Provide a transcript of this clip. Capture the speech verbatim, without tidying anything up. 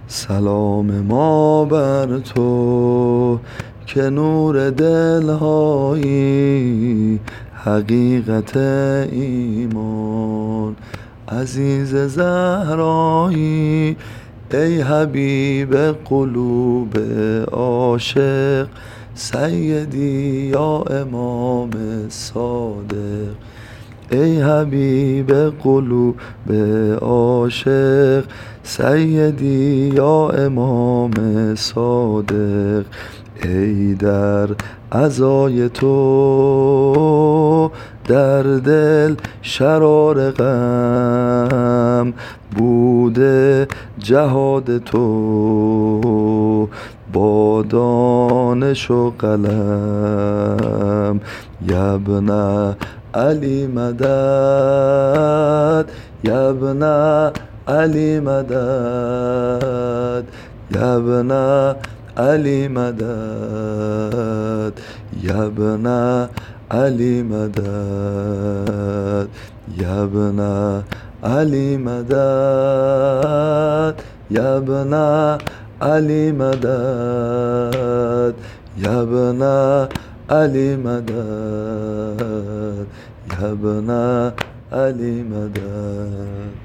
سلام ما بر تو که نور دلهایی، حقیقت ایمان، عزیز زهرایی. ای حبیب قلوب عاشق، سیدی یا امام صادق. ای حبیب قلوب عاشق، سیدی یا امام صادق. ای در عزای تو در دل شرار غم، بوده جهاد تو با دانش و قلم. یبن علی مدد، یبن علی مدد، یبن علی مدد، یبن علی مدد، یبن علی مدد، یبن علی مدد، یبن علی مدد، یبن علی مدد.